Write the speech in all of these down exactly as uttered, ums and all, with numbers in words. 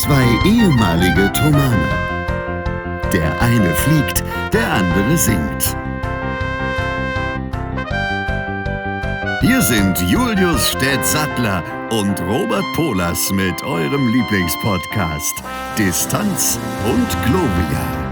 Zwei ehemalige Tomane. Der eine fliegt, der andere singt. Hier sind Julius Städtsattler und Robert Polas mit eurem Lieblingspodcast Distanz und Gloria.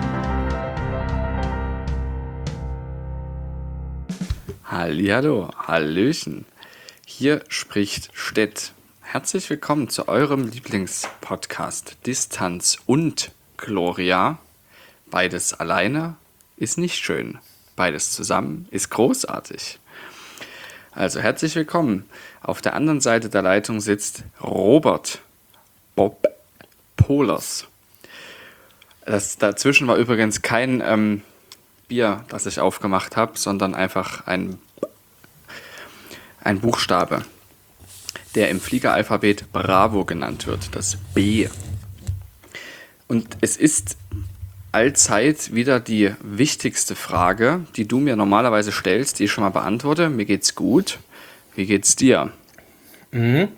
Hallihallo, Hallöchen. Hier spricht Städt. Herzlich willkommen zu eurem Lieblingspodcast Distanz und Gloria. Beides alleine ist nicht schön. Beides zusammen ist großartig. Also herzlich willkommen. Auf der anderen Seite der Leitung sitzt Robert Bob Polas. Das dazwischen war übrigens kein ähm, Bier, das ich aufgemacht habe, sondern einfach ein, ein Buchstabe, der im Fliegeralphabet Bravo genannt wird, das B. Und es ist allzeit wieder die wichtigste Frage, die du mir normalerweise stellst, die ich schon mal beantworte. Mir geht's gut. Wie geht's dir? Mhm.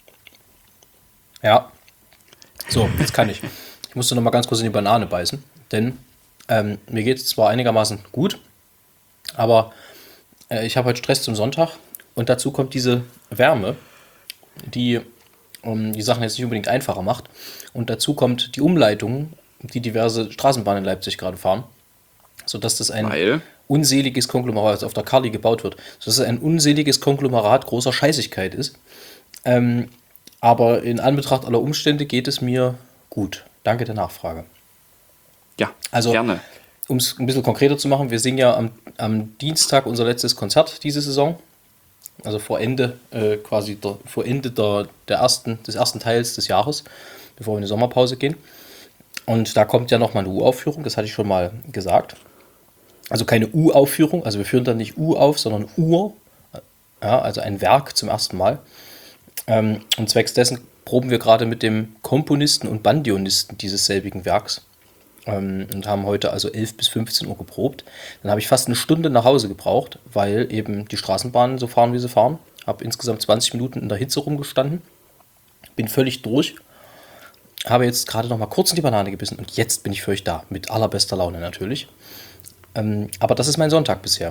Ja. So, jetzt kann ich. Ich musste noch mal ganz kurz in die Banane beißen, denn ähm, mir geht es zwar einigermaßen gut, aber äh, ich habe heute Stress zum Sonntag und dazu kommt diese Wärme, die um, die Sachen jetzt nicht unbedingt einfacher macht. Und dazu kommt die Umleitung, die diverse Straßenbahnen in Leipzig gerade fahren, sodass das ein Weil? unseliges Konglomerat, das auf der Carly gebaut wird, sodass es ein unseliges Konglomerat großer Scheißigkeit ist. Ähm, aber in Anbetracht aller Umstände geht es mir gut. Danke der Nachfrage. Ja, also, gerne. Um es ein bisschen konkreter zu machen, wir singen ja am, am Dienstag unser letztes Konzert diese Saison. Also vor Ende, äh, quasi der, vor Ende der, der ersten, des ersten Teils des Jahres, bevor wir in die Sommerpause gehen. Und da kommt ja nochmal eine U-Aufführung, das hatte ich schon mal gesagt. Also keine U-Aufführung, also wir führen dann nicht U auf, sondern Ur, ja, also ein Werk zum ersten Mal. Ähm, und zwecks dessen proben wir gerade mit dem Komponisten und Bandionisten dieses selbigen Werks. Ähm, und haben heute also elf bis fünfzehn Uhr geprobt. Dann habe ich fast eine Stunde nach Hause gebraucht, weil eben die Straßenbahnen so fahren, wie sie fahren. Habe insgesamt zwanzig Minuten in der Hitze rumgestanden. Bin völlig durch. Habe jetzt gerade noch mal kurz in die Banane gebissen und jetzt bin ich für euch da. Mit allerbester Laune natürlich. Ähm, aber das ist mein Sonntag bisher.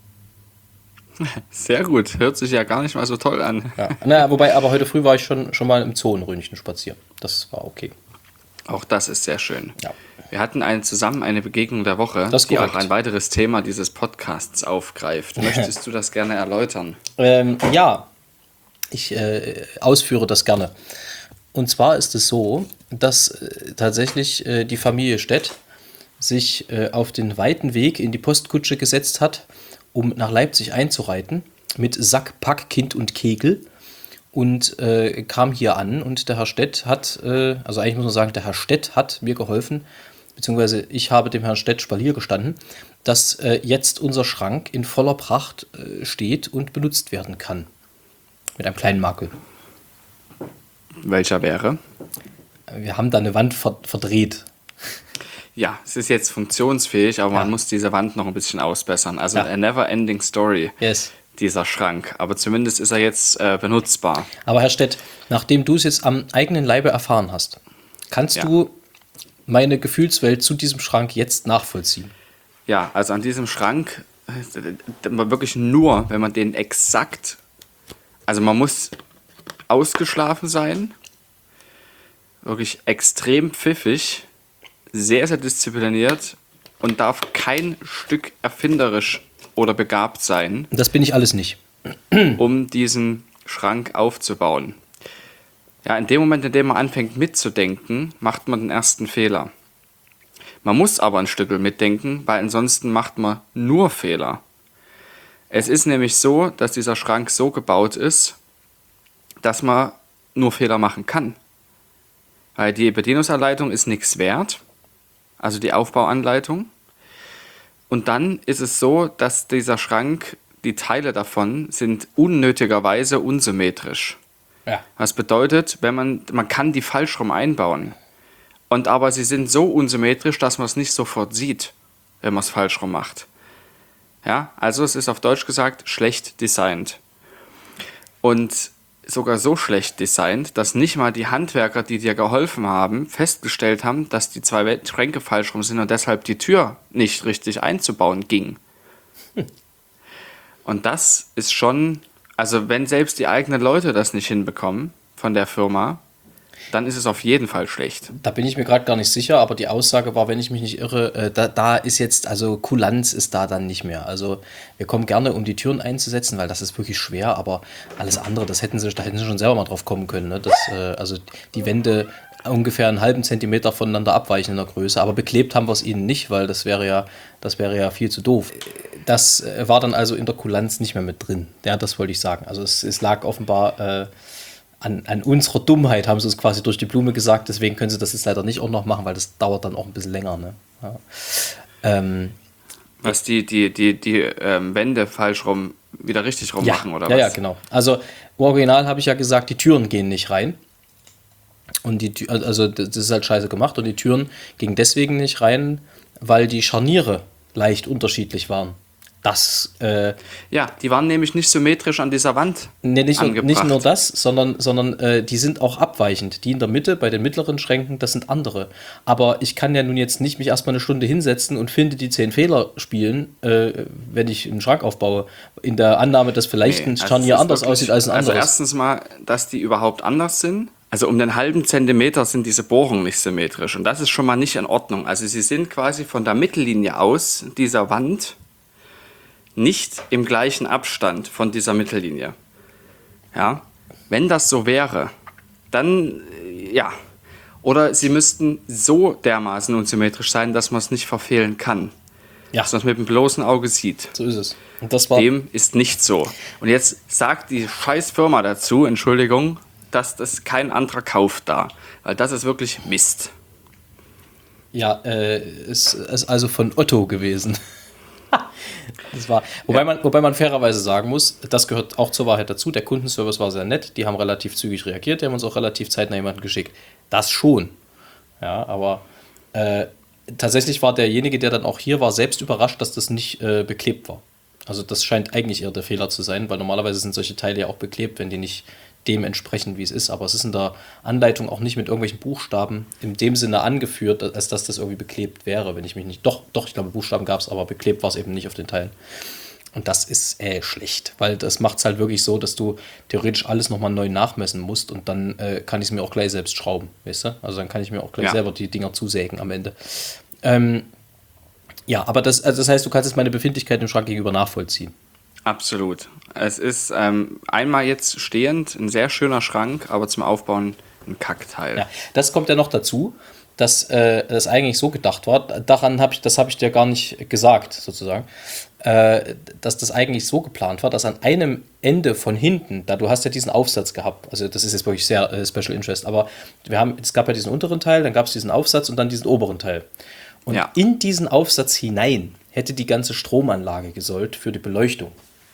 Sehr gut. Hört sich ja gar nicht mal so toll an. Ja. Naja, wobei, aber heute früh war ich schon, schon mal im Zoo in Röntgen spazieren. Das war okay. Auch das ist sehr schön. Ja. Wir hatten eine, zusammen eine Begegnung der Woche, Das ist die korrekt. auch ein weiteres Thema dieses Podcasts aufgreift. Möchtest du das gerne erläutern? Ähm, ja, ich äh, ausführe das gerne. Und zwar ist es so, dass äh, tatsächlich äh, die Familie Städt sich äh, auf den weiten Weg in die Postkutsche gesetzt hat, um nach Leipzig einzureiten, mit Sack, Pack, Kind und Kegel. Und äh, kam hier an und der Herr Städt hat, äh, also eigentlich muss man sagen, der Herr Städt hat mir geholfen, beziehungsweise ich habe dem Herrn Städt Spalier gestanden, dass äh, jetzt unser Schrank in voller Pracht äh, steht und benutzt werden kann. Mit einem kleinen Makel. Welcher wäre? Wir haben da eine Wand ver- verdreht. Ja, es ist jetzt funktionsfähig, aber Ja. man muss diese Wand noch ein bisschen ausbessern. Also Ja. a never ending story, Yes. dieser Schrank. Aber zumindest ist er jetzt äh, benutzbar. Aber Herr Städt, nachdem du es jetzt am eigenen Leibe erfahren hast, kannst Ja. du meine Gefühlswelt zu diesem Schrank jetzt nachvollziehen? Ja, also an diesem Schrank, äh, wirklich nur, wenn man den exakt, also man muss ausgeschlafen sein, wirklich extrem pfiffig, sehr, sehr diszipliniert und darf kein Stück erfinderisch oder begabt sein, Das bin ich alles nicht. um diesen Schrank aufzubauen. Ja, in dem Moment, in dem man anfängt mitzudenken, macht man den ersten Fehler. Man muss aber ein Stück mitdenken, weil ansonsten macht man nur Fehler. Es ist nämlich so, dass dieser Schrank so gebaut ist, dass man nur Fehler machen kann. Weil die Bedienungsanleitung ist nichts wert, also die Aufbauanleitung. Und dann ist es so, dass dieser Schrank, die Teile davon sind unnötigerweise unsymmetrisch. Ja. Das bedeutet, wenn man, man kann die falsch rum einbauen. Und aber sie sind so unsymmetrisch, dass man es nicht sofort sieht, wenn man es falsch rum macht. Ja, also es ist auf Deutsch gesagt schlecht designt. Und sogar so schlecht designt, dass nicht mal die Handwerker, die dir geholfen haben, festgestellt haben, dass die zwei Schränke falsch rum sind und deshalb die Tür nicht richtig einzubauen ging. Hm. Und das ist schon, also wenn selbst die eigenen Leute das nicht hinbekommen von der Firma, dann ist es auf jeden Fall schlecht. Da bin ich mir gerade gar nicht sicher, aber die Aussage war, wenn ich mich nicht irre, äh, da, da ist jetzt, also Kulanz ist da dann nicht mehr. Also wir kommen gerne, um die Türen einzusetzen, weil das ist wirklich schwer, aber alles andere, das hätten sie, da hätten sie schon selber mal drauf kommen können. Ne? Dass, äh, also die Wände ungefähr einen halben Zentimeter voneinander abweichen in der Größe, aber beklebt haben wir es ihnen nicht, weil das wäre ja, das wäre ja viel zu doof. Das äh, war dann also in der Kulanz nicht mehr mit drin. Ja, das wollte ich sagen. Also es, es lag offenbar äh, An, an unserer Dummheit, haben sie es quasi durch die Blume gesagt, deswegen können sie das jetzt leider nicht auch noch machen, weil das dauert dann auch ein bisschen länger. Ne? Ja. Ähm, was die, die, die, die ähm, Wände falsch rum, wieder richtig rum ja, machen, oder ja, was? Ja, genau. Also im Original habe ich ja gesagt, die Türen gehen nicht rein. Und die, also das ist halt scheiße gemacht und die Türen gingen deswegen nicht rein, weil die Scharniere leicht unterschiedlich waren. Das, äh, ja, die waren nämlich nicht symmetrisch an dieser Wand nee, nicht, nur, angebracht. nicht nur das, sondern, sondern äh, die sind auch abweichend. Die in der Mitte, bei den mittleren Schränken, das sind andere. Aber ich kann ja nun jetzt nicht mich erstmal eine Stunde hinsetzen und finde die zehn Fehler spielen, äh, wenn ich einen Schrank aufbaue. In der Annahme, dass vielleicht Nee, ein also Scharnier es ist anders wirklich- aussieht als ein Also anderes. erstens mal, dass die überhaupt anders sind. Also um den halben Zentimeter sind diese Bohrungen nicht symmetrisch. Und das ist schon mal nicht in Ordnung. Also sie sind quasi von der Mittellinie aus dieser Wand nicht im gleichen Abstand von dieser Mittellinie. Ja, wenn das so wäre, dann äh, ja. Oder sie müssten so dermaßen unsymmetrisch sein, dass man es nicht verfehlen kann. Ja. Dass man es mit dem bloßen Auge sieht. So ist es. Und das war Dem ist nicht so. Und jetzt sagt die scheiß Firma dazu, Entschuldigung, dass das kein anderer kauft da. Weil das ist wirklich Mist. ja, äh, ist, ist also von Otto gewesen. Das war, wobei, Ja. man, wobei man fairerweise sagen muss, das gehört auch zur Wahrheit dazu, der Kundenservice war sehr nett, die haben relativ zügig reagiert, die haben uns auch relativ zeitnah jemanden geschickt. Das schon. Ja, aber äh, tatsächlich war derjenige, der dann auch hier war, selbst überrascht, dass das nicht äh, beklebt war. Also das scheint eigentlich eher der Fehler zu sein, weil normalerweise sind solche Teile ja auch beklebt, wenn die nicht dem entsprechen, wie es ist. Aber es ist in der Anleitung auch nicht mit irgendwelchen Buchstaben in dem Sinne angeführt, als dass das irgendwie beklebt wäre, wenn ich mich nicht... Doch, doch, ich glaube, Buchstaben gab es, aber beklebt war es eben nicht auf den Teilen. Und das ist äh, schlecht, weil das macht es halt wirklich so, dass du theoretisch alles nochmal neu nachmessen musst und dann äh, kann ich es mir auch gleich selbst schrauben, weißt du? Also dann kann ich mir auch gleich Ja. selber die Dinger zusägen am Ende. Ähm, ja, aber das, also das heißt, du kannst jetzt meine Befindlichkeit im Schrank gegenüber nachvollziehen. Absolut. Es ist ähm, einmal jetzt stehend ein sehr schöner Schrank, aber zum Aufbauen ein Kackteil. Ja, das kommt ja noch dazu, dass äh, das eigentlich so gedacht war. Daran habe ich, das habe ich dir gar nicht gesagt, sozusagen, äh, dass das eigentlich so geplant war, dass an einem Ende von hinten, da du hast ja diesen Aufsatz gehabt, also das ist jetzt wirklich sehr äh, Special Interest, aber wir haben, es gab ja diesen unteren Teil, dann gab es diesen Aufsatz und dann diesen oberen Teil. Und Ja. in diesen Aufsatz hinein hätte die ganze Stromanlage gesollt für die Beleuchtung.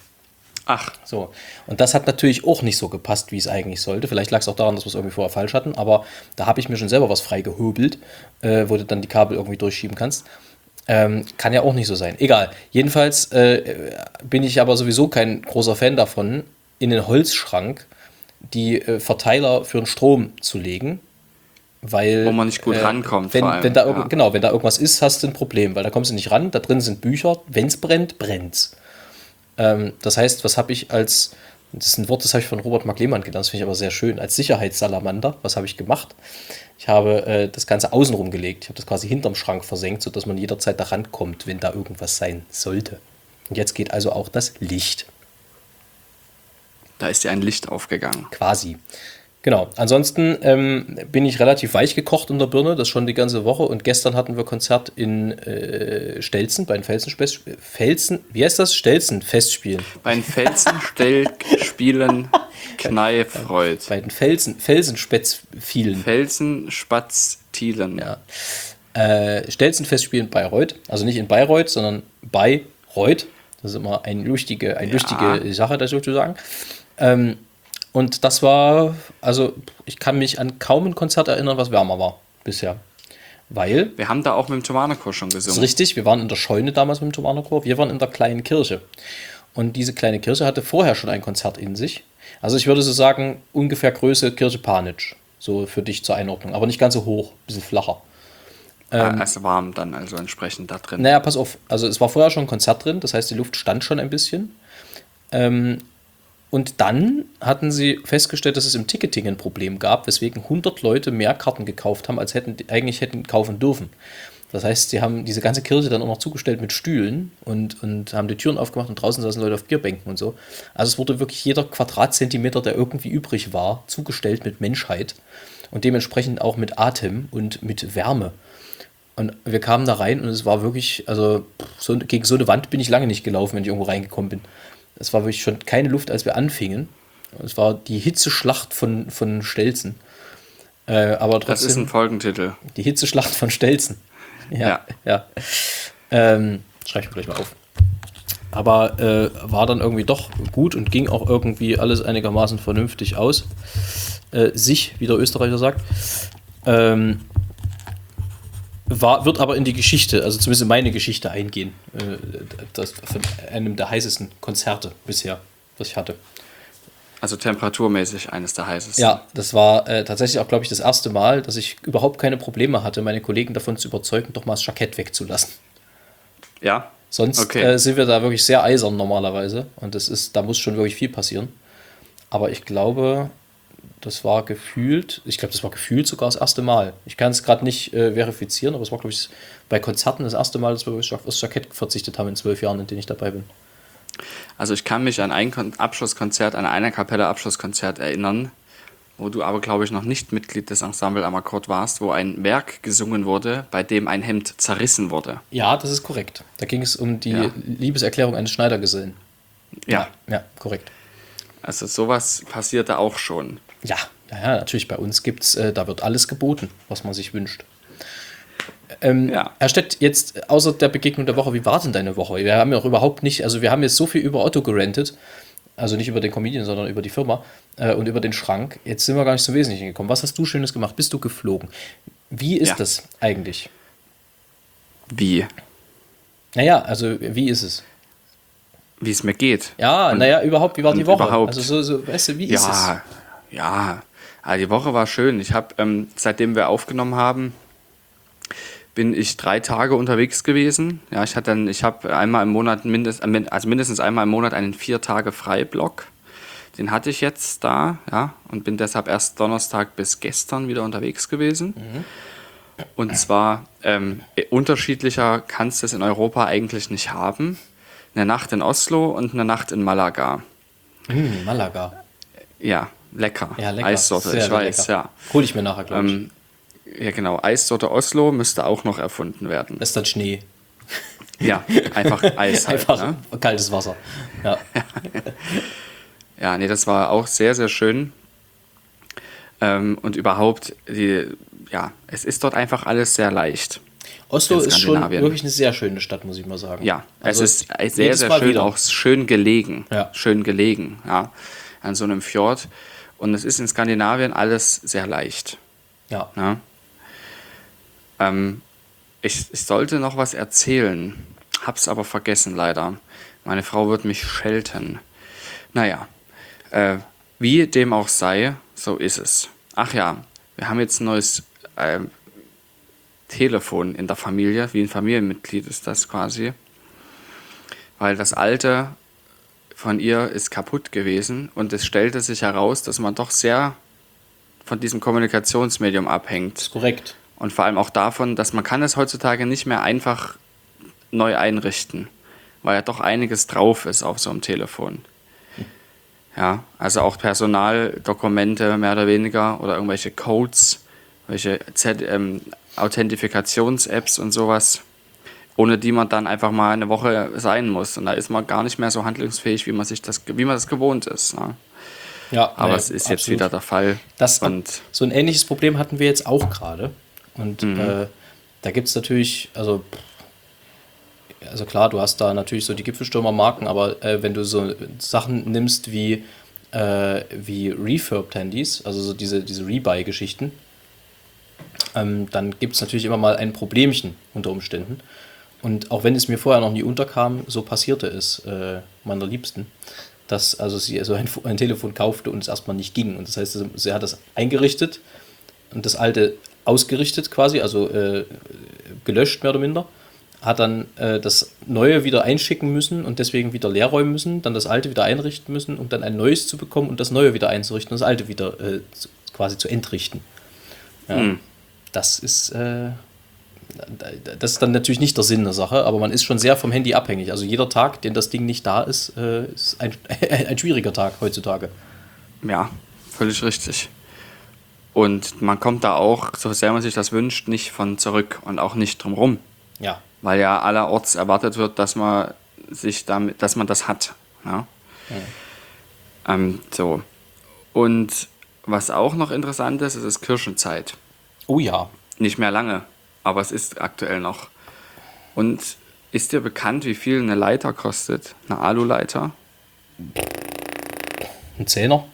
Ach, So, und das hat natürlich auch nicht so gepasst, wie es eigentlich sollte. Vielleicht lag es auch daran, dass wir es irgendwie vorher falsch hatten, aber da habe ich mir schon selber was freigehobelt, äh, wo du dann die Kabel irgendwie durchschieben kannst. Ähm, kann ja auch nicht so sein. Egal. Jedenfalls äh, bin ich aber sowieso kein großer Fan davon, in den Holzschrank die äh, Verteiler für den Strom zu legen. Weil, Wo man nicht gut rankommt, Wenn, vor allem, wenn da, ja. irgend- Genau, wenn da irgendwas ist, hast du ein Problem, weil da kommst du nicht ran. Da drin sind Bücher. Wenn es brennt, brennt's. Ähm, das heißt, was habe ich als, das ist ein Wort, das habe ich von Robert Mark Lehmann gelernt, das finde ich aber sehr schön, als Sicherheitssalamander, was habe ich gemacht? Ich habe äh, das Ganze außenrum gelegt. Ich habe das quasi hinterm Schrank versenkt, sodass man jederzeit da rankommt, wenn da irgendwas sein sollte. Und jetzt geht also auch das Licht. da ist dir ein Licht aufgegangen. Quasi. Genau. Ansonsten ähm, bin ich relativ weich gekocht in der Birne, das schon die ganze Woche. Und gestern hatten wir Konzert in äh, Stelzen, bei den Felsen, Felsen, wie heißt das? Stelzen Festspielen. Bei den Felsenstellspielen Kneifreud. Bei den Felsen, Felsenspätzfielen. Felsenspatz-Thielen. Ja. Äh, Stelzen-Festspielen in Bayreuth. Also nicht in Bayreuth, sondern bei Reuth. Das ist immer eine lustige, eine Ja. lustige Sache, das sozusagen. Ähm, und das war, also ich kann mich an kaum ein Konzert erinnern, was wärmer war bisher. Weil, Wir haben da auch mit dem Thomanechor schon das ist gesungen. richtig, wir waren in der Scheune damals mit dem Thomanerchor, wir waren in der kleinen Kirche. Und diese kleine Kirche hatte vorher schon ein Konzert in sich. Also ich würde so sagen, ungefähr Größe Kirche Panitsch. So für dich zur Einordnung. Aber nicht ganz so hoch, ein bisschen flacher. Ähm, also warm dann also entsprechend da drin. Naja, pass auf. Also es war vorher schon ein Konzert drin, das heißt, die Luft stand schon ein bisschen. Ähm, und dann hatten sie festgestellt, dass es im Ticketing ein Problem gab, weswegen hundert Leute mehr Karten gekauft haben, als hätten eigentlich hätten kaufen dürfen. Das heißt, sie haben diese ganze Kirche dann auch noch zugestellt mit Stühlen und, und haben die Türen aufgemacht und draußen saßen Leute auf Bierbänken und so. Also es wurde wirklich jeder Quadratzentimeter, der irgendwie übrig war, zugestellt mit Menschheit und dementsprechend auch mit Atem und mit Wärme. Und wir kamen da rein und es war wirklich, also so, gegen so eine Wand bin ich lange nicht gelaufen, wenn ich irgendwo reingekommen bin. Es war wirklich schon keine Luft, als wir anfingen. Es war die Hitzeschlacht von, von Stelzen. Äh, aber trotzdem, das ist ein Folgentitel. Die Hitzeschlacht von Stelzen. Ja, ja. ja. Ähm, schreibe ich mir gleich mal auf. Aber äh, war dann irgendwie doch gut und ging auch irgendwie alles einigermaßen vernünftig aus. Äh, sich, wie der Österreicher sagt. Ähm, war, wird aber in die Geschichte, also zumindest in meine Geschichte eingehen. Äh, das von einem der heißesten Konzerte bisher, was ich hatte. Also temperaturmäßig eines der heißesten. Ja, das war äh, tatsächlich auch, glaube ich, das erste Mal, dass ich überhaupt keine Probleme hatte, meine Kollegen davon zu überzeugen, doch mal das Jackett wegzulassen. Ja? Sonst okay. äh, sind wir da wirklich sehr eisern normalerweise. Und das ist, da muss schon wirklich viel passieren. Aber ich glaube, das war gefühlt, ich glaube, das war gefühlt sogar das erste Mal. Ich kann es gerade nicht äh, verifizieren, aber es war, glaube ich, bei Konzerten das erste Mal, dass wir wirklich auf das Jackett verzichtet haben in zwölf Jahren, in denen ich dabei bin. Also ich kann mich an ein Kon- Abschlusskonzert, an einer Kapelle Abschlusskonzert erinnern, wo du aber, glaube ich, noch nicht Mitglied des Ensemble am Akkord warst, wo ein Werk gesungen wurde, bei dem ein Hemd zerrissen wurde. Ja, das ist korrekt. Da ging es um die Ja. Liebeserklärung eines Schneidergesellen. Ja. Ja, ja, korrekt. Also sowas passierte auch schon. Ja, ja, ja, natürlich bei uns gibt's, äh, da wird alles geboten, was man sich wünscht. Ähm, Ja. Herr Stett, jetzt außer der Begegnung der Woche, wie war denn deine Woche? Wir haben ja auch überhaupt nicht, also wir haben jetzt so viel über Otto gerantet, also nicht über den Comedian, sondern über die Firma äh, und über den Schrank. Jetzt sind wir gar nicht zum Wesentlichen gekommen. Was hast du Schönes gemacht? Bist du geflogen? Wie ist Ja. das eigentlich? Wie? Naja, also wie ist es? Wie es mir geht. Ja, Und- naja, überhaupt, wie war die und Woche? überhaupt. Also so, so, weißt du, wie ist es? Ja, ja. Also die Woche war schön. Ich habe, ähm, seitdem wir aufgenommen haben, bin ich drei Tage unterwegs gewesen. Ja, ich hatte dann, ich habe einmal im Monat mindest, äh, also mindestens einmal im Monat einen vier Tage Freiblock. Den hatte ich jetzt da, ja, und bin deshalb erst Donnerstag bis gestern wieder unterwegs gewesen. Und zwar ähm, unterschiedlicher kannst du es in Europa eigentlich nicht haben. Eine Nacht in Oslo und eine Nacht in Malaga. Hm, Malaga. Ja, lecker. Ja, lecker. Eissorte, Sehr, ich sehr weiß, lecker. ja. Hol ich mir nachher, glaube ich. Ähm, ja, genau. Eissorte Oslo müsste auch noch erfunden werden. Das ist dann Schnee. Ja, einfach Eis halt. Einfach Ne? kaltes Wasser. Ja. Ja, nee, das war auch sehr, sehr schön. Ähm, und überhaupt, die, ja, es ist dort einfach alles sehr leicht. Oslo In ist schon Skandinavien. wirklich eine sehr schöne Stadt, muss ich mal sagen. Ja, Also es ist sehr, jedes sehr Mal schön, wieder. auch schön gelegen. Ja. Schön gelegen, ja, an so einem Fjord. Und es ist in Skandinavien alles sehr leicht. Ja. Ja. Ähm, ich, ich sollte noch was erzählen, hab's aber vergessen leider. Meine Frau wird mich schelten. Naja, äh, wie dem auch sei, so ist es. Ach ja, wir haben jetzt ein neues äh, Telefon in der Familie, wie ein Familienmitglied ist das quasi. Weil das alte von ihr ist kaputt gewesen und es stellte sich heraus, dass man doch sehr von diesem Kommunikationsmedium abhängt. Ist korrekt. Und vor allem auch davon, dass man kann es heutzutage nicht mehr einfach neu einrichten, weil ja doch einiges drauf ist auf so einem Telefon. Ja, also auch Personaldokumente mehr oder weniger oder irgendwelche Codes, welche Z- ähm, Authentifikations-Apps und sowas, ohne die man dann einfach mal eine Woche sein muss. Und da ist man gar nicht mehr so handlungsfähig, wie man sich das, wie man das gewohnt ist. Ne? Ja, Aber nee, es ist jetzt absolut. wieder der Fall. Das, und so ein ähnliches Problem hatten wir jetzt auch gerade. Und Mhm. äh, da gibt es natürlich, also, also klar, du hast da natürlich so die Gipfelstürmer-Marken, aber äh, wenn du so Sachen nimmst wie, äh, wie Refurbed-Handys, also so diese, diese Rebuy-Geschichten, ähm, dann gibt es natürlich immer mal ein Problemchen unter Umständen. Und auch wenn es mir vorher noch nie unterkam, so passierte es äh, meiner Liebsten. dass also sie also ein, ein Telefon kaufte und es erstmal nicht ging. Und das heißt, also, sie hat das eingerichtet und das alte ausgerichtet quasi, also äh, gelöscht mehr oder minder, hat dann äh, das neue wieder einschicken müssen und deswegen wieder leer räumen müssen, dann das alte wieder einrichten müssen, um dann ein neues zu bekommen und das neue wieder einzurichten und das alte wieder äh, zu, quasi zu entrichten. Ja, Hm. Das ist äh, das ist dann natürlich nicht der Sinn der Sache, aber man ist schon sehr vom Handy abhängig. Also jeder Tag, den das Ding nicht da ist, äh, ist ein, ein schwieriger Tag heutzutage. Ja, völlig richtig. Und man kommt da auch, so sehr man sich das wünscht, nicht von zurück und auch nicht drum rum. Ja, Weil ja allerorts erwartet wird, dass man sich damit, dass man das hat. Ja? Ähm, so. Und was auch noch interessant ist, ist, ist Kirschenzeit. oh ja. Nicht mehr lange, aber es ist aktuell noch. Und ist dir bekannt, wie viel eine Leiter kostet? Eine Aluleiter? Ein Zehner?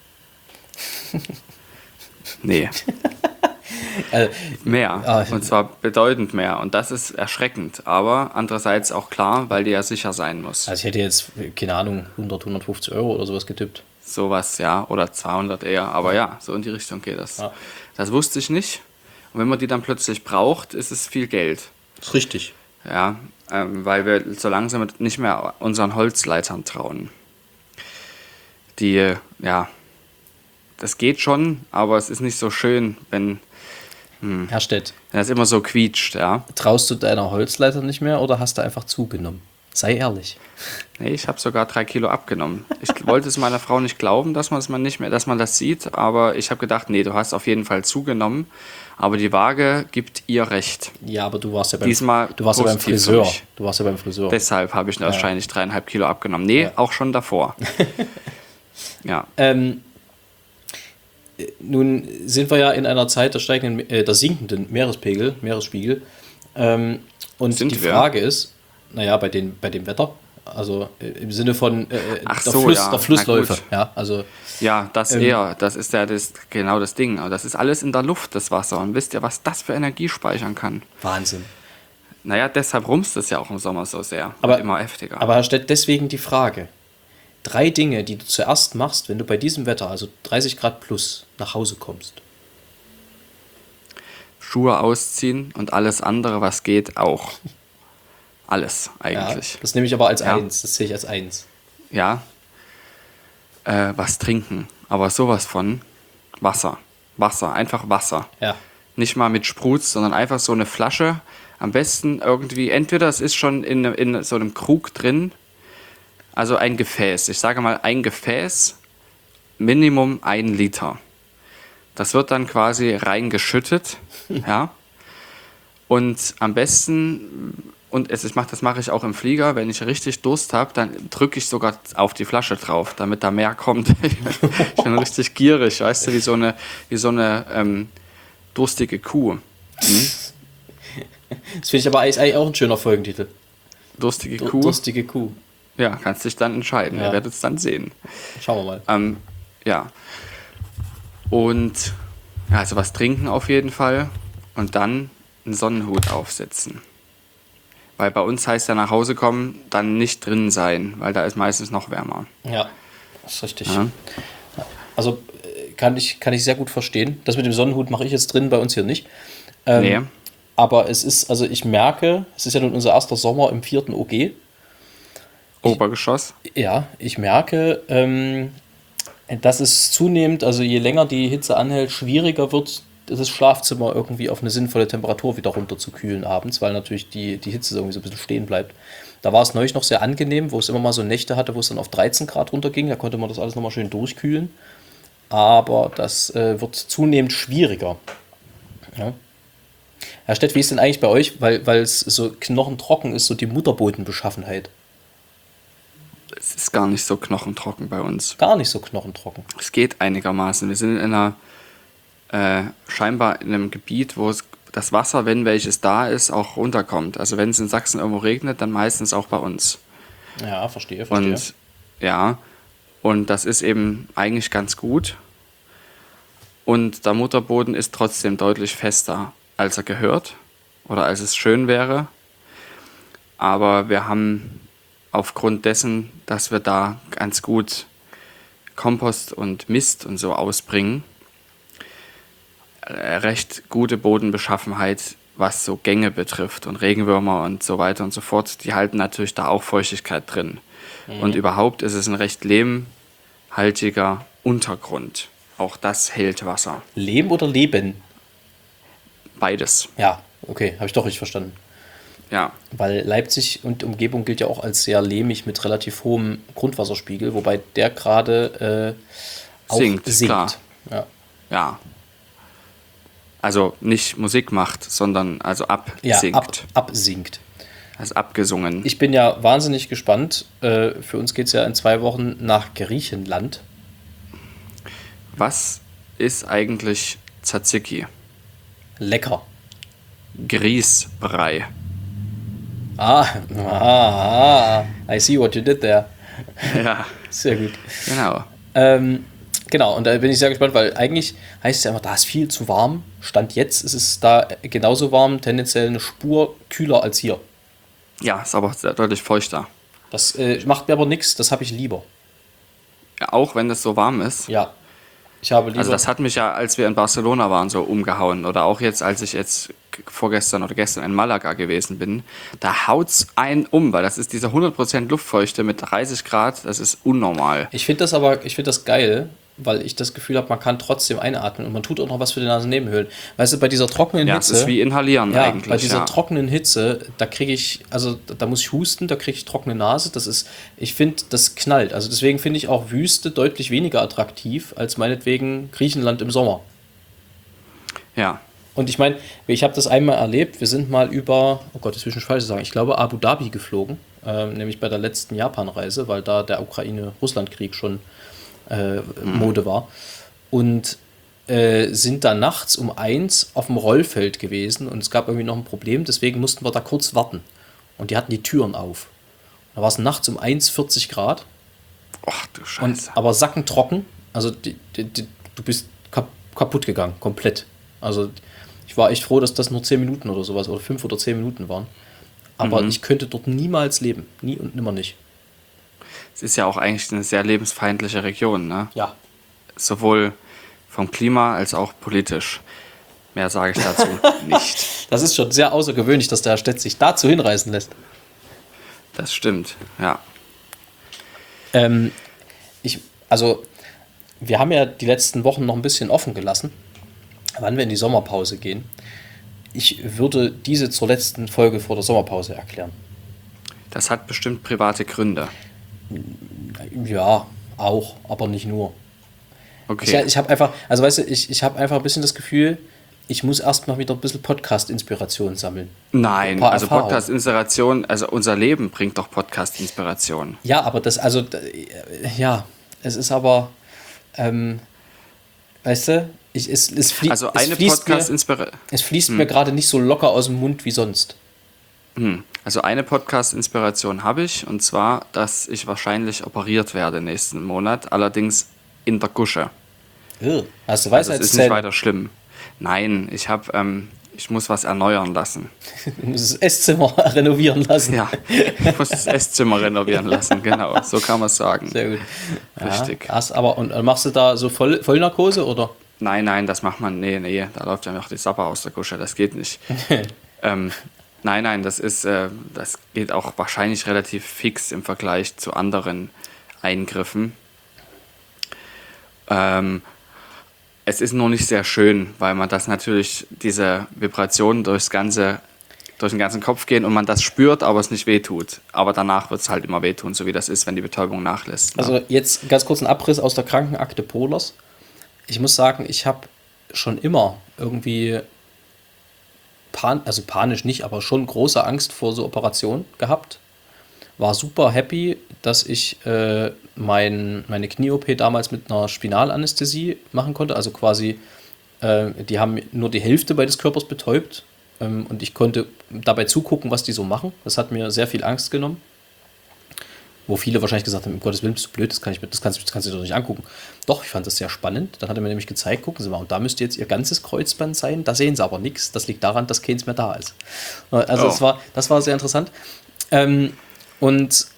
Nee, Äh, mehr. Ah, Und zwar bedeutend mehr. Und das ist erschreckend. Aber andererseits auch klar, weil die ja sicher sein muss. also ich hätte jetzt, keine Ahnung, hundert, hundertfünfzig Euro oder sowas getippt. Sowas, ja. Oder zweihundert eher. Aber ja, so in die Richtung geht das. Ja. Das wusste ich nicht. Und wenn man die dann plötzlich braucht, ist es viel Geld. Das ist richtig. Ja, ähm, weil wir so langsam nicht mehr unseren Holzleitern trauen. Die, ja, das geht schon, aber es ist nicht so schön, wenn, Herr Stett, wenn das immer so quietscht, ja. traust du deiner Holzleiter nicht mehr oder hast du einfach zugenommen? Sei ehrlich. Nee, ich habe sogar drei Kilo abgenommen. Ich wollte es meiner Frau nicht glauben, dass man es mal nicht mehr, dass man das sieht, aber ich habe gedacht, nee, du hast auf jeden Fall zugenommen. Aber die Waage gibt ihr recht. Ja, aber du warst ja beim, Diesmal du warst ja beim positiv für Friseur. mich. Du warst ja beim Friseur. Deshalb habe ich wahrscheinlich dreieinhalb Kilo abgenommen. Nee, Ja. auch schon davor. Ja. Ähm, nun sind wir ja in einer Zeit der steigenden, äh, der sinkenden Meerespegel, Meeresspiegel. Ähm, und Sind die wir? Frage ist, naja, bei, den, bei dem Wetter, also äh, im Sinne von äh, Ach der, so, Fluss, ja. der Na Flussläufe. gut. Ja, also Ja, das Ähm, eher. Das ist ja das, genau das Ding. Aber das ist alles in der Luft, das Wasser. Und wisst ihr, was das für Energie speichern kann? Wahnsinn. Naja, deshalb rumst es ja auch im Sommer so sehr. Aber- und immer heftiger. Aber Herr Stett, deswegen die Frage. Drei Dinge, die du zuerst machst, wenn du bei diesem Wetter, also dreißig Grad plus, nach Hause kommst. Schuhe ausziehen und alles andere, was geht, auch. Alles Ja, eigentlich. das nehme ich aber als Ja. eins. Das sehe ich als eins. Ja. Äh, was trinken. Aber sowas von Wasser. Wasser. Einfach Wasser. Ja. Nicht mal mit Spruz, sondern einfach so eine Flasche. Am besten irgendwie, entweder es ist schon in, in so einem Krug drin, also ein Gefäß. Ich sage mal ein Gefäß, Minimum ein Liter. Das wird dann quasi reingeschüttet, ja. Und am besten, und es, ich mach, das mache ich auch im Flieger, wenn ich richtig Durst habe, dann drücke ich sogar auf die Flasche drauf, damit da mehr kommt. Ich bin richtig gierig, weißt du, wie so eine, wie so eine ähm, durstige Kuh. Das finde ich aber eigentlich auch ein schöner Folgentitel. Durstige Du- Kuh? Durstige Kuh. Ja, kannst dich dann entscheiden. Ja. Ihr werdet es dann sehen. Schauen wir mal. Ähm, ja. Und ja, also was trinken auf jeden Fall. Und dann einen Sonnenhut aufsetzen. Weil bei uns heißt ja nach Hause kommen, dann nicht drin sein, weil da ist meistens noch wärmer. Ja, das ist richtig. Ja. Also äh, kann ich, kann ich sehr gut verstehen. Das mit dem Sonnenhut mache ich jetzt drin, bei uns hier nicht. Ähm, Nee. Aber es ist, also ich merke, es ist ja nun unser erster Sommer im vierten O G. Obergeschoss. Ja, ich merke, ähm, dass es zunehmend, also je länger die Hitze anhält, schwieriger wird, das Schlafzimmer irgendwie auf eine sinnvolle Temperatur wieder runterzukühlen abends, weil natürlich die, die Hitze irgendwie so ein bisschen stehen bleibt. Da war es neulich noch sehr angenehm, wo es immer mal so Nächte hatte, wo es dann auf dreizehn Grad runterging. Da konnte man das alles nochmal schön durchkühlen. Aber das äh, wird zunehmend schwieriger. Ja. Herr Stett, wie ist denn eigentlich bei euch, weil, weil es so knochentrocken ist, so die Mutterbodenbeschaffenheit? Es ist gar nicht so knochentrocken bei uns. Gar nicht so knochentrocken. Es geht einigermaßen. Wir sind in einer, äh, scheinbar in einem Gebiet, wo es das Wasser, wenn welches da ist, auch runterkommt. Also wenn es in Sachsen irgendwo regnet, dann meistens auch bei uns. Ja, verstehe, verstehe. Und ja, und das ist eben eigentlich ganz gut. Und der Mutterboden ist trotzdem deutlich fester, als er gehört oder als es schön wäre. Aber wir haben aufgrund dessen, dass wir da ganz gut Kompost und Mist und so ausbringen, recht gute Bodenbeschaffenheit, was so Gänge betrifft und Regenwürmer und so weiter und so fort. Die halten natürlich da auch Feuchtigkeit drin. Mhm. Und überhaupt ist es ein recht lehmhaltiger Untergrund. Auch das hält Wasser. Lehm oder Leben? Beides. Ja, okay, habe ich doch richtig verstanden. Ja. Weil Leipzig und Umgebung gilt ja auch als sehr lehmig mit relativ hohem Grundwasserspiegel, wobei der gerade äh, auch sinkt. sinkt. Klar. Ja. Ja. Also nicht Musik macht, sondern also absinkt. Ja, ab, absinkt. Also abgesungen. Ich bin ja wahnsinnig gespannt. Äh, für uns geht es ja in zwei Wochen nach Griechenland. Was ist eigentlich Tzatziki? Lecker. Grießbrei. Ah, ah, I see what you did there. Ja. Sehr gut. Genau. Ähm, genau, und da bin ich sehr gespannt, weil eigentlich heißt es ja immer, da ist viel zu warm. Stand jetzt ist es da genauso warm, tendenziell eine Spur kühler als hier. Ja, ist aber sehr deutlich feuchter. Das äh, macht mir aber nichts, das habe ich lieber. Ja, auch wenn es so warm ist. Ja, ich habe lieber... Also das hat mich ja, als wir in Barcelona waren, so umgehauen. Oder auch jetzt, als ich jetzt vorgestern oder gestern in Malaga gewesen bin. Da haut's einen um, weil das ist diese hundert Prozent Luftfeuchte mit dreißig Grad. Das ist unnormal. Ich finde das aber, ich finde das geil, weil ich das Gefühl habe, man kann trotzdem einatmen und man tut auch noch was für die Nasennebenhöhlen. Weißt du, bei dieser trockenen Ja, Hitze... es ist wie inhalieren ja, eigentlich. bei dieser ja. trockenen Hitze, da kriege ich, also da, da muss ich husten, da kriege ich trockene Nase. Das ist, ich finde, das knallt. Also deswegen finde ich auch Wüste deutlich weniger attraktiv als meinetwegen Griechenland im Sommer. Ja. Und ich meine, ich habe das einmal erlebt, wir sind mal über, oh Gott, das will ich nicht falsch sagen, ich glaube Abu Dhabi geflogen, ähm, nämlich bei der letzten Japan-Reise, weil da der Ukraine-Russland-Krieg schon äh, mhm. Mode war. Und äh, sind da nachts um eins auf dem Rollfeld gewesen und es gab irgendwie noch ein Problem, deswegen mussten wir da kurz warten. Und die hatten die Türen auf. Da war es nachts um eins, vierzig Grad. Ach du Scheiße. Und, aber sackentrocken, also die, die, die, du bist kap kaputt gegangen, komplett. Also ich war echt froh, dass das nur zehn Minuten oder sowas oder fünf oder zehn Minuten waren. Aber mhm. ich könnte dort niemals leben. Nie und nimmer nicht. Es ist ja auch eigentlich eine sehr lebensfeindliche Region, ne? Ja. Sowohl vom Klima als auch politisch. Mehr sage ich dazu nicht. Das ist schon sehr außergewöhnlich, dass der Herr Stett sich dazu hinreißen lässt. Das stimmt, ja. Ähm, ich, also, wir haben ja die letzten Wochen noch ein bisschen offen gelassen, wann wir in die Sommerpause gehen. Ich würde diese zur letzten Folge vor der Sommerpause erklären. Das hat bestimmt private Gründe. Ja, auch, aber nicht nur. Okay. Ich, ich habe einfach, also weißt du, ich, ich habe einfach ein bisschen das Gefühl, ich muss erst mal wieder ein bisschen Podcast-Inspiration sammeln. Nein, also Podcast-Inspiration, also unser Leben bringt doch Podcast-Inspiration. Ja, aber das, also, ja, es ist aber, ähm, weißt du, ich, es, es, flie also es eine fließt, mir, es fließt hm. mir gerade nicht so locker aus dem Mund wie sonst. Hm. Also eine Podcast-Inspiration habe ich, und zwar, dass ich wahrscheinlich operiert werde nächsten Monat, allerdings in der Gusche. Oh, hast du Weisheitszähne? Also das ist nicht weiter schlimm. Nein, ich habe, ähm, ich muss was erneuern lassen. Du musst das Esszimmer renovieren lassen. Ja, ich muss das Esszimmer renovieren lassen, genau, so kann man es sagen. Sehr gut. Richtig. Ja, hast aber, und machst du da so Voll, Vollnarkose, oder? Nein, nein, das macht man, nee, nee, da läuft ja noch die Sapper aus der Gusche, das geht nicht. ähm, nein, nein, das ist, äh, das geht auch wahrscheinlich relativ fix im Vergleich zu anderen Eingriffen. Ähm, es ist nur nicht sehr schön, weil man das natürlich, diese Vibrationen durchs ganze, durch den ganzen Kopf gehen und man das spürt, aber es nicht wehtut. Aber danach wird es halt immer wehtun, so wie das ist, wenn die Betäubung nachlässt. Ne? Also jetzt ganz kurz ein Abriss aus der Krankenakte Polers. Ich muss sagen, ich habe schon immer irgendwie, pan also panisch nicht, aber schon große Angst vor so Operationen gehabt. War super happy, dass ich äh, mein, meine Knie-O P damals mit einer Spinalanästhesie machen konnte. Also quasi, äh, die haben nur die Hälfte meines Körpers betäubt. Ähm, und ich konnte dabei zugucken, was die so machen. Das hat mir sehr viel Angst genommen. Wo viele wahrscheinlich gesagt haben, um Gottes Willen, bist du blöd, das, kann ich, das, kannst, das kannst du dir doch nicht angucken. Doch, ich fand das sehr spannend. Dann hat er mir nämlich gezeigt, gucken Sie mal, und da müsste jetzt Ihr ganzes Kreuzband sein. Da sehen Sie aber nichts. Das liegt daran, dass keins mehr da ist. Also oh. das, war, das war sehr interessant. Ähm, und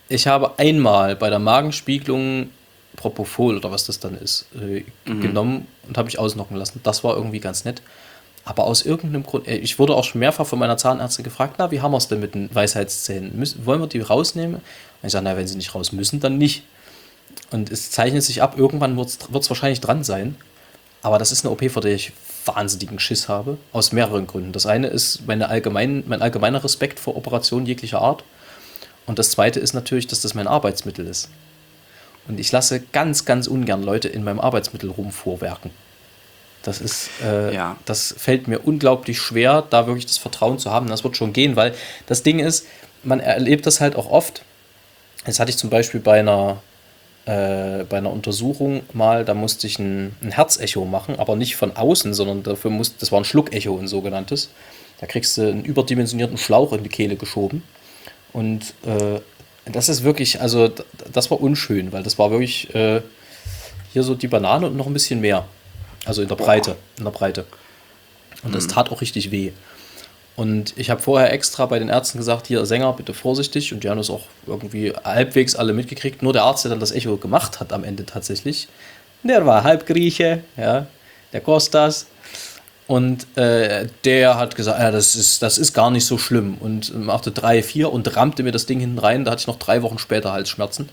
Ich habe einmal bei der Magenspiegelung Propofol oder was das dann ist, äh, mhm. genommen und habe mich ausnocken lassen. Das war irgendwie ganz nett. Aber aus irgendeinem Grund, äh, ich wurde auch schon mehrfach von meiner Zahnärztin gefragt, na, wie haben wir es denn mit den Weisheitszähnen? Müssen, wollen wir die rausnehmen? Und ich sage, na, wenn sie nicht raus müssen, dann nicht. Und es zeichnet sich ab, irgendwann wird es wahrscheinlich dran sein. Aber das ist eine O P, vor der ich wahnsinnigen Schiss habe, aus mehreren Gründen. Das eine ist meine allgemein, mein allgemeiner Respekt vor Operationen jeglicher Art. Und das zweite ist natürlich, dass das mein Arbeitsmittel ist. Und ich lasse ganz, ganz ungern Leute in meinem Arbeitsmittel rumvorwerken. Das ist, äh, ja. das fällt mir unglaublich schwer, da wirklich das Vertrauen zu haben. Das wird schon gehen, weil das Ding ist, man erlebt das halt auch oft. Das hatte ich zum Beispiel bei einer, äh, bei einer Untersuchung mal, da musste ich ein, ein Herzecho machen, aber nicht von außen, sondern dafür musste, das war ein Schluckecho, ein sogenanntes. Da kriegst du einen überdimensionierten Schlauch in die Kehle geschoben. Und äh, das ist wirklich, also das war unschön, weil das war wirklich äh, hier so die Banane und noch ein bisschen mehr. Also in der Breite, in der Breite. Und das tat auch richtig weh. Und ich habe vorher extra bei den Ärzten gesagt, hier Sänger, bitte vorsichtig. Und die haben das auch irgendwie halbwegs alle mitgekriegt. Nur der Arzt, der dann das Echo gemacht hat am Ende tatsächlich, der war Halbgrieche, ja, der Kostas. Und äh, der hat gesagt, ja, das ist, das ist gar nicht so schlimm. Und machte drei, vier und rammte mir das Ding hinten rein. Da hatte ich noch drei Wochen später Halsschmerzen.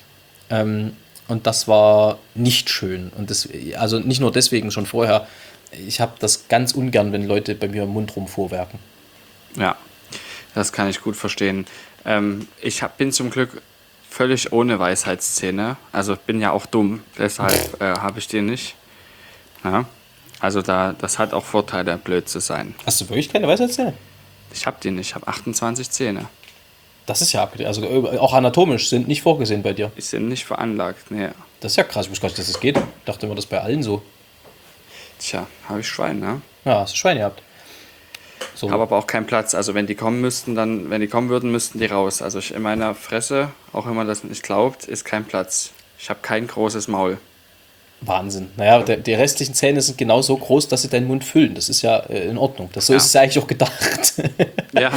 Ähm, und das war nicht schön. Und das, also nicht nur deswegen, schon vorher. Ich habe das ganz ungern, wenn Leute bei mir im Mund rumvorwerken. Ja, das kann ich gut verstehen. Ähm, ich hab, bin zum Glück völlig ohne Weisheitszähne. Also bin ja auch dumm. Deshalb äh, habe ich die nicht. Ja. Also da, das hat auch Vorteile, blöd zu sein. Hast du wirklich keine Weisheitszähne? Ich habe die nicht, ich habe achtundzwanzig Zähne. Das ist ja abgedreht. Also auch anatomisch sind nicht vorgesehen bei dir. Die sind nicht veranlagt, nee. Das ist ja krass, ich wusste gar nicht, dass das geht. Ich dachte immer, das ist bei allen so. Tja, habe ich Schwein, ne? Ja, hast du Schwein gehabt. So. Habe aber auch keinen Platz. Also wenn die kommen müssten, dann, wenn die kommen würden, müssten die raus. Also ich, in meiner Fresse, auch wenn man das nicht glaubt, ist kein Platz. Ich habe kein großes Maul. Wahnsinn. Naja, der, die restlichen Zähne sind genauso groß, dass sie deinen Mund füllen. Das ist ja äh, in Ordnung. Das, so ja. ist es eigentlich auch gedacht. Ja.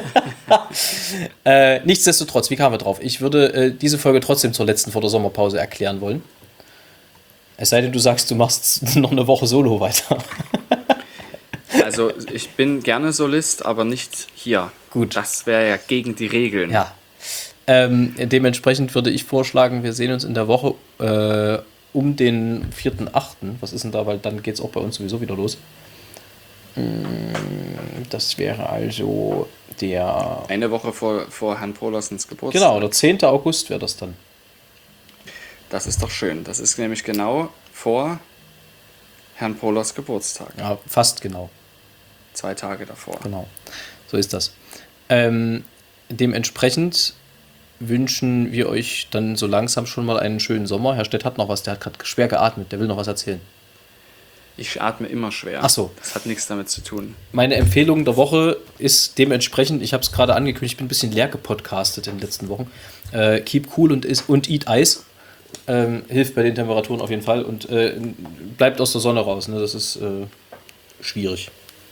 äh, nichtsdestotrotz, wie kamen wir drauf? Ich würde äh, diese Folge trotzdem zur letzten vor der Sommerpause erklären wollen. Es sei denn, du sagst, du machst noch eine Woche Solo weiter. Also ich bin gerne Solist, aber nicht hier. Gut. Das wäre ja gegen die Regeln. Ja. Ähm, dementsprechend würde ich vorschlagen, wir sehen uns in der Woche äh, um den vierten achten Was ist denn da? Weil dann geht es auch bei uns sowieso wieder los. Das wäre also der... Eine Woche vor, vor Herrn Polersens Geburtstag. Genau, der zehnte August wäre das dann. Das ist doch schön. Das ist nämlich genau vor Herrn Polers Geburtstag. Ja, fast genau. Zwei Tage davor. Genau, so ist das. Ähm, dementsprechend wünschen wir euch dann so langsam schon mal einen schönen Sommer. Herr Stett hat noch was, der hat gerade schwer geatmet, der will noch was erzählen. Ich atme immer schwer. Ach so. Das hat nichts damit zu tun. Meine Empfehlung der Woche ist dementsprechend, ich habe es gerade angekündigt, ich bin ein bisschen leer gepodcastet in den letzten Wochen. Äh, keep cool und, is, und eat Ice. Ähm, hilft bei den Temperaturen auf jeden Fall und äh, bleibt aus der Sonne raus. Ne? Das ist äh, schwierig.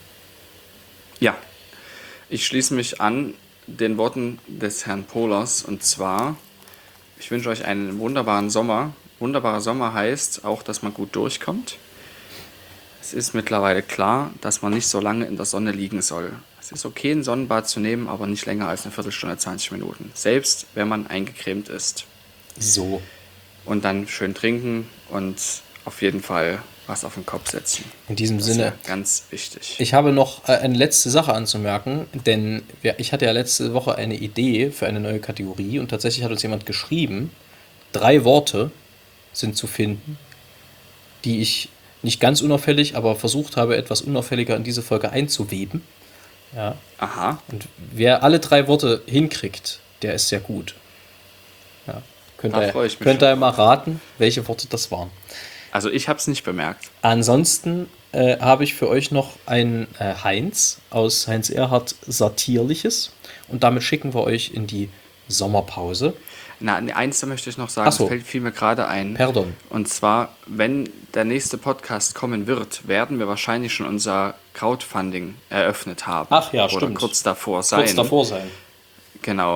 Ja, ich schließe mich an den Worten des Herrn Polers und zwar, ich wünsche euch einen wunderbaren Sommer. Wunderbarer Sommer heißt auch, dass man gut durchkommt. Es ist mittlerweile klar, dass man nicht so lange in der Sonne liegen soll. Es ist okay, ein Sonnenbad zu nehmen, aber nicht länger als eine Viertelstunde, zwanzig Minuten. Selbst wenn man eingecremt ist. So. Und dann schön trinken und auf jeden Fall was auf den Kopf setzen. In diesem das Sinne. Ist ganz wichtig. Ich habe noch eine letzte Sache anzumerken, denn ich hatte ja letzte Woche eine Idee für eine neue Kategorie und tatsächlich hat uns jemand geschrieben, drei Worte sind zu finden, die ich nicht ganz unauffällig, aber versucht habe, etwas unauffälliger in diese Folge einzuweben. Ja. Aha. Und wer alle drei Worte hinkriegt, der ist sehr gut. Ja. Könnt Da ihr, freue ich mich könnt schon ihr mal raten, welche Worte das waren. Also ich habe es nicht bemerkt. Ansonsten äh, habe ich für euch noch ein äh, Heinz aus Heinz Erhardt Satirliches und damit schicken wir euch in die Sommerpause. Na, eins da möchte ich noch sagen, Ach so. das fällt, fiel mir gerade ein. Pardon. Und zwar, wenn der nächste Podcast kommen wird, werden wir wahrscheinlich schon unser Crowdfunding eröffnet haben. Ach ja, Oder stimmt. kurz davor sein. Kurz davor sein. Genau.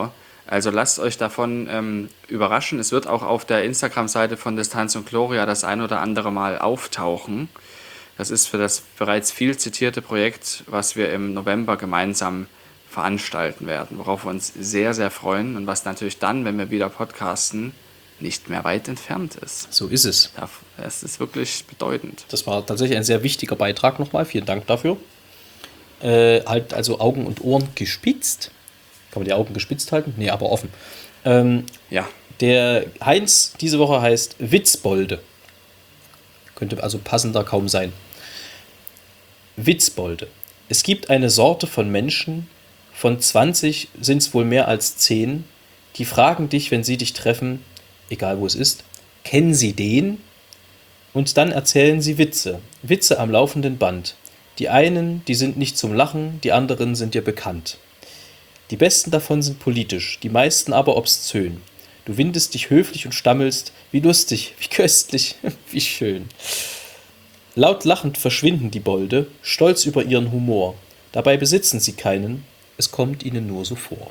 Also lasst euch davon ähm, überraschen. Es wird auch auf der Instagram-Seite von Distanz und Gloria das ein oder andere Mal auftauchen. Das ist für das bereits viel zitierte Projekt, was wir im November gemeinsam veranstalten werden, worauf wir uns sehr, sehr freuen und was natürlich dann, wenn wir wieder podcasten, nicht mehr weit entfernt ist. So ist es. Das ist wirklich bedeutend. Das war tatsächlich ein sehr wichtiger Beitrag nochmal. Vielen Dank dafür. Äh, halt also Augen und Ohren gespitzt. Kann man die Augen gespitzt halten? Nee, aber offen. Ähm, Ja, Der Heinz diese Woche heißt Witzbolde. Könnte also passender kaum sein. Witzbolde. Es gibt eine Sorte von Menschen, von zwanzig sind es wohl mehr als zehn, die fragen dich, wenn sie dich treffen, egal wo es ist, kennen sie den? Und dann erzählen sie Witze. Witze am laufenden Band. Die einen, die sind nicht zum Lachen, die anderen sind dir bekannt. Die besten davon sind politisch, die meisten aber obszön. Du windest dich höflich und stammelst, wie lustig, wie köstlich, wie schön. Laut lachend verschwinden die Bolde, stolz über ihren Humor. Dabei besitzen sie keinen, es kommt ihnen nur so vor.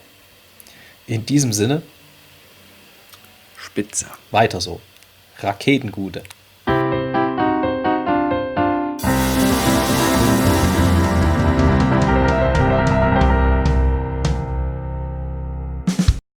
In diesem Sinne, spitze. weiter so. Raketengude.